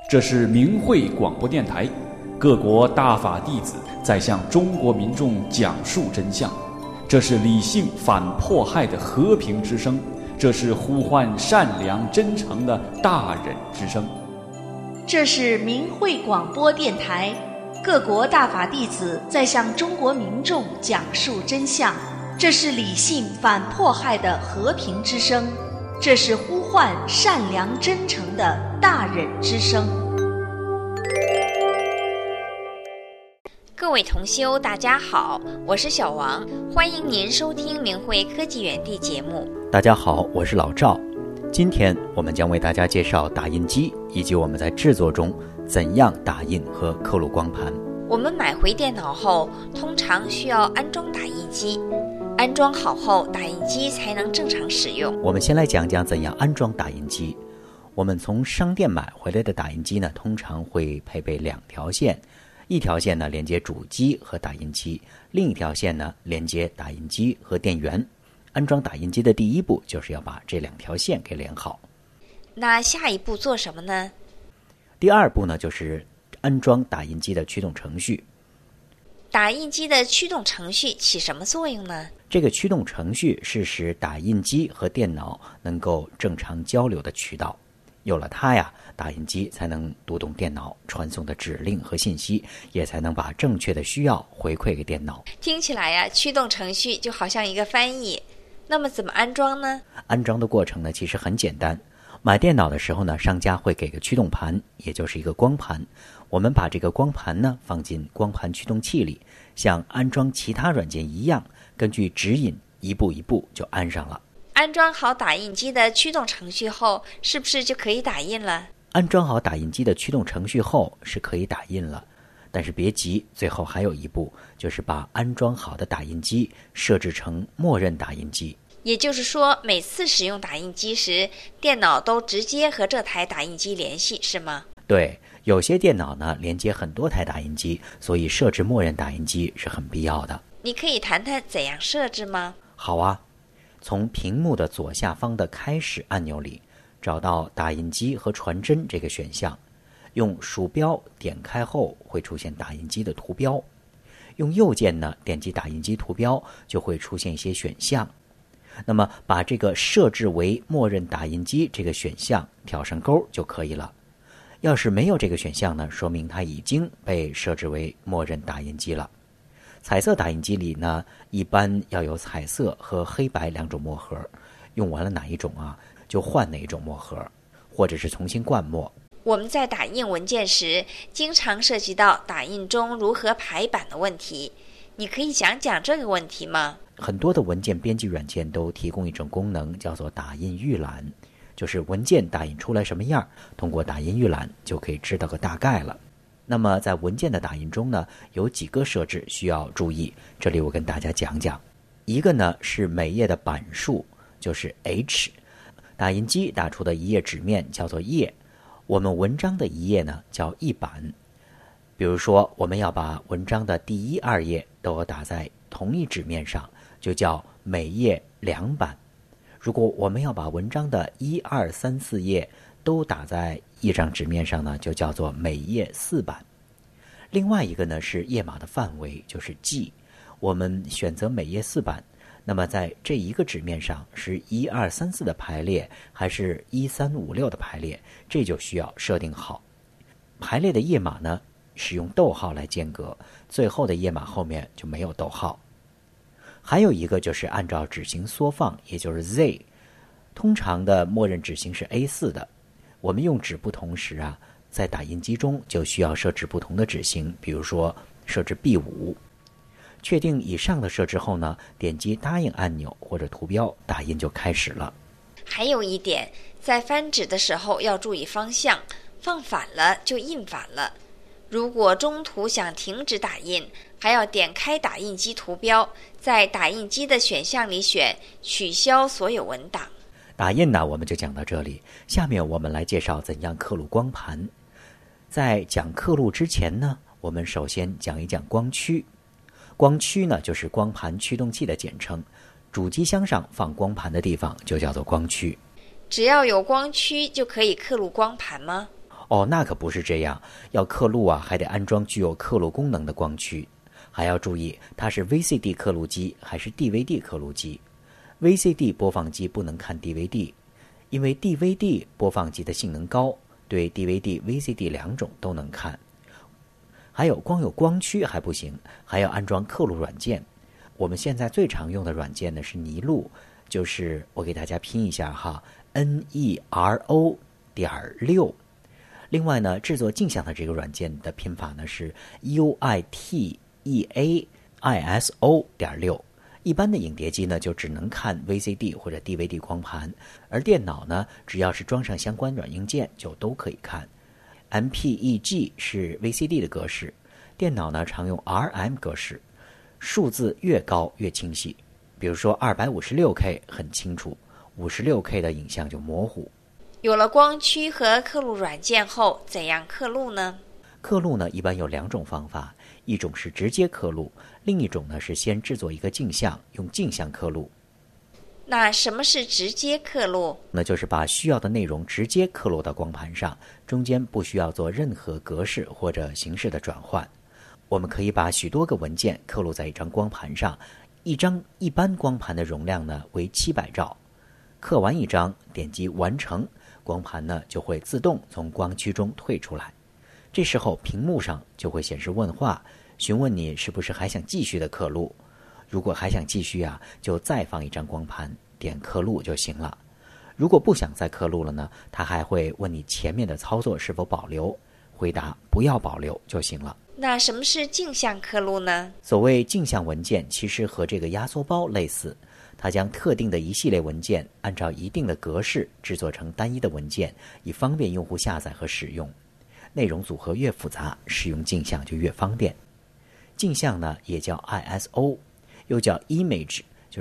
这是明慧广播电台，各国大法弟子在向中国民众讲述真相。这是理性反迫害的和平之声，这是呼唤善良真诚的大忍之声。 这是明慧广播电台，各国大法弟子在向中国民众讲述真相。这是理性反迫害的和平之声，这是呼唤善良真诚的大忍之声。 各位同修大家好，我是小王，欢迎您收听明慧科技园地节目。 大家好，我是老赵。今天我们将为大家介绍打印机以及我们在制作中怎样打印和刻录光盘。 我们买回电脑后通常需要安装打印机，安装好后打印机才能正常使用。 我们先来讲讲怎样安装打印机。我们从商店买回来的打印机呢，通常会配备2条线，一条线呢连接主机和打印机，另一条线呢连接打印机和电源。安装打印机的第一步就是要把这2条线给连好。 那下一步做什么呢？ 第2步呢就是安装打印机的驱动程序。 打印机的驱动程序起什么作用呢？ 这个驱动程序是使打印机和电脑能够正常交流的渠道。有了它呀，打印机才能读懂电脑传送的指令和信息，也才能把正确的需要回馈给电脑。 听起来呀，驱动程序就好像一个翻译。那么怎么安装呢？ 安装的过程呢，其实很简单。买电脑的时候呢，商家会给个驱动盘，也就是一个光盘。我们把这个光盘呢放进光盘驱动器里，像安装其他软件一样，根据指引一步一步就安上了。 安装好打印机的驱动程序后，是不是就可以打印了？ 安装好打印机的驱动程序后是可以打印了，但是别急，最后还有一步，就是把安装好的打印机设置成默认打印机。 也就是说，每次使用打印机时，电脑都直接和这台打印机联系，是吗？ 对，有些电脑呢连接很多台打印机，所以设置默认打印机是很必要的。 你可以谈谈怎样设置吗？ 好啊，从屏幕的左下方的开始按钮里找到打印机和传真这个选项，用鼠标点开后会出现打印机的图标，用右键呢点击打印机图标就会出现一些选项。那么把这个设置为默认打印机这个选项挑上勾就可以了。要是没有这个选项呢，说明它已经被设置为默认打印机了。彩色打印机里呢，一般要有彩色和黑白2种墨盒，用完了哪一种啊，就换哪一种墨盒，或者是重新灌墨。 我们在打印文件时，经常涉及到打印中如何排版的问题，你可以讲讲这个问题吗？ 很多的文件编辑软件都提供一种功能，叫做打印预览，就是文件打印出来什么样，通过打印预览就可以知道个大概了。那么在文件的打印中呢，有几个设置需要注意，这里我跟大家讲讲。一个呢是每页的版数，就是 H， 打印机打出的一页纸面叫做页，我们文章的一页呢叫一版。比如说我们要把文章的第1、2页都要打在同一纸面上，就叫每页2版。如果我们要把文章的1、2、3、4页都打在一张纸面上呢，就叫做每页4版。另外一个呢是页码的范围，就是G，我们选择每页4版，那么在这一个纸面上是1、2、3、4的排列，还是1、3、5、6的排列，这就需要设定好。排列的页码呢使用逗号来间隔，最后的页码后面就没有逗号。还有一个就是按照纸型缩放，也就是 Z， 通常的默认纸型是 A4 的，我们用纸不同时啊，在打印机中就需要设置不同的纸型，比如说设置 B5。确定以上的设置后呢，点击答应按钮或者图标，打印就开始了。 还有一点，在翻纸的时候要注意方向，放反了就印反了。如果中途想停止打印，还要点开打印机图标，在打印机的选项里选取消所有文档。 打印呢我们就讲到这里，下面我们来介绍怎样刻录光盘。在讲刻录之前呢，我们首先讲一讲光驱。光驱呢就是光盘驱动器的简称，主机箱上放光盘的地方就叫做光驱。 只要有光驱就可以刻录光盘吗？ 哦，那可不是这样，要刻录啊，还得安装具有刻录功能的光驱，还要注意它是 VCD 刻录机还是 DVD 刻录机。VCD 播放机不能看 DVD， 因为 DVD 播放机的性能高，对 DVD、VCD 两种都能看。还有光有光驱还不行，还要安装刻录软件。我们现在最常用的软件呢是尼录，就是我给大家拼一下哈 NERO.6。另外呢，制作镜像的这个软件的拼法呢是 UITEAISO.6。一般的影碟机呢就只能看 VCD 或者 DVD 光盘，而电脑呢只要是装上相关软硬件就都可以看。MPEG 是 VCD 的格式，电脑呢常用 RM 格式，数字越高越清晰。比如说 256K 很清楚， 56K 的影像就模糊。 有了光驱和刻录软件后，怎样刻录呢？ 刻录呢一般有两种方法，一种是直接刻录，另一种呢是先制作一个镜像，用镜像刻录。 那什么是直接刻录？ 那就是把需要的内容直接刻录到光盘上，中间不需要做任何格式或者形式的转换。我们可以把许多个文件刻录在一张光盘上，一张一般光盘的容量呢为700兆。刻完一张，点击完成，光盘呢就会自动从光驱中退出来。这时候屏幕上就会显示问话，询问你是不是还想继续的刻录。如果还想继续啊，就再放一张光盘，点刻录就行了。如果不想再刻录了呢，它还会问你前面的操作是否保留，回答不要保留就行了。 那什么是镜像刻录呢？ 所谓镜像文件其实和这个压缩包类似，它将特定的一系列文件按照一定的格式制作成单一的文件，以方便用户下载和使用。内容组合越复杂，使用镜像就越方便。镜像呢也叫 ISO， 又叫 image， 就是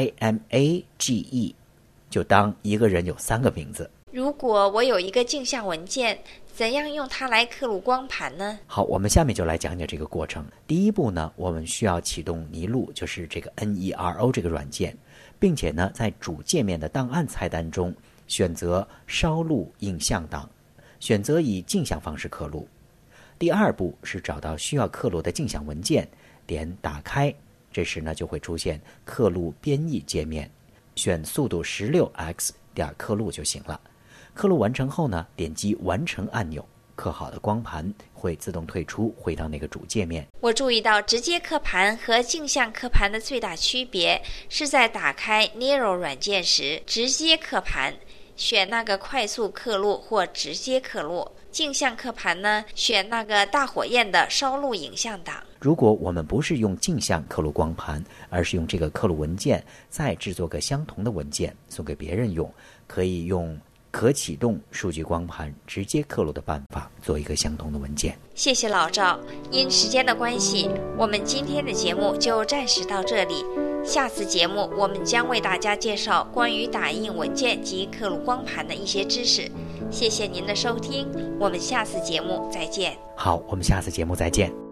IMAGE， 就当一个人有3个名字。 如果我有一个镜像文件，怎样用它来刻录光盘呢？ 好，我们下面就来讲讲这个过程。第一步呢，我们需要启动尼录，就是这个 NERO 这个软件，并且呢在主界面的档案菜单中选择烧录影像档，选择以镜像方式刻录。第二步是找到需要刻录的镜像文件，点打开，这时呢就会出现刻录编译界面，选速度 16x 点刻录就行了。刻录完成后呢，点击完成按钮，刻好的光盘会自动退出，回到那个主界面。 我注意到直接刻盘和镜像刻盘的最大区别是在打开 Nero 软件时，直接刻盘选那个快速刻录或直接刻录，镜像刻盘呢选那个大火焰的烧录影像档。 如果我们不是用镜像刻录光盘，而是用这个刻录文件再制作个相同的文件送给别人用，可以用可启动数据光盘直接刻录的办法做一个相同的文件。 谢谢老赵，因时间的关系，我们今天的节目就暂时到这里。下次节目我们将为大家介绍关于打印文件及刻录光盘的一些知识。谢谢您的收听，我们下次节目再见。 好，我们下次节目再见。